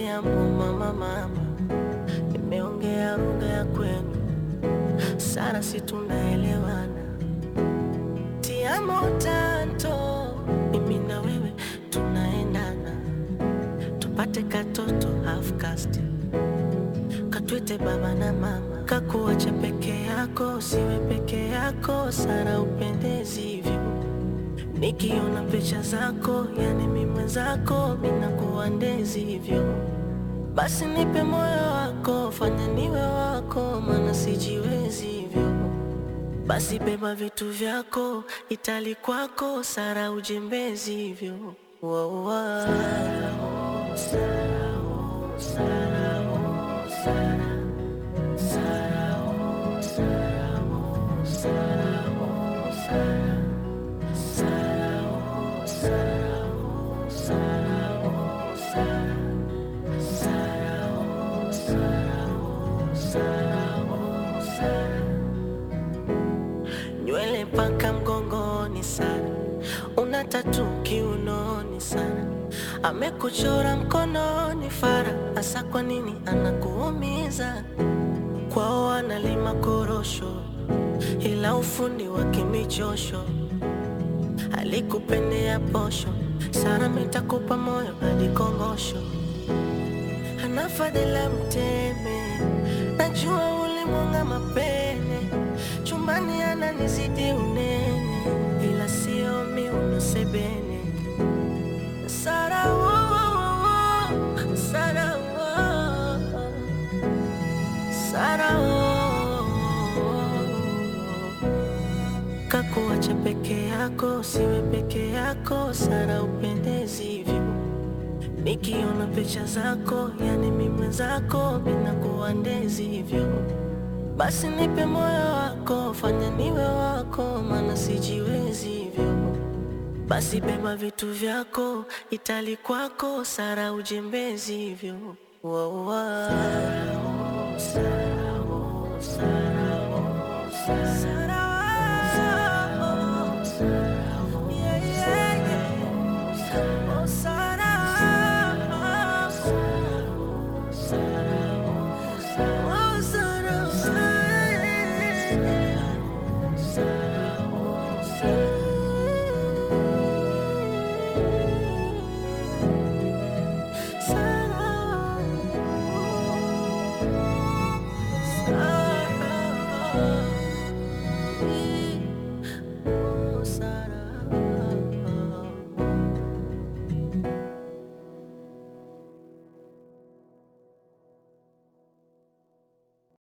amo mama mama, nimeongea lugha ya kwenu, sana si tunaelewana. Ti amo tanto, mimi na wewe tunaendana, tupate katoto half caste, katwite baba na mama. Kakuacha peke yako, siwe peke yako, Sara upendezi hivyo. Nikiona picha zako, yani mimi mwenzako, mimi nakuwa ndezi hivyo. Basi nipe moyo wako, fanya niwe wako, maana sijiwezi hivyo. Basi beba vitu vyako, itali kwako, Sara ujembezi hivyo. Wow, wow. Sara, oh, Sara, oh, Sara, oh, Sara. Sara, oh, Sara, oh, Sara, oh, Sara. Sara, oh, Sara, oh, Sara, oh, Sara. Sara, oh, Sara, oh, Sara, oh, Sara. Nywele mpaka mgongoni Sara, una tatu kiunoni Sara, amekuchora mkononi Fara. Asa kwa nini anakuumiza? Kwao analima korosho, ila ufundi wake michosho. Alikupendea posho, Sara mitakupa moyo hadi kongosho. Anafadhila mteme, najua ulimwanga mapene. Chumbani ananizidi unene, ila sio miuno sebene. Sara, oh, oh, oh, Sara, oh, Sara, oh, kakuacha peke yako, siwe peke yako, Sara upendezi hivyo. Nikiona picha zako, yani mimi mwenzako, mimi nakuwa ndezi hivyo. Basi nipe moyo wako, fanya niwe wako, maana sijiwezi hivyo. Basi beba vitu vyako, itali kwako, Sara ujembezi hivyo. Wow, wow. Sara, oh, Sara, oh, Sara, oh, Sara.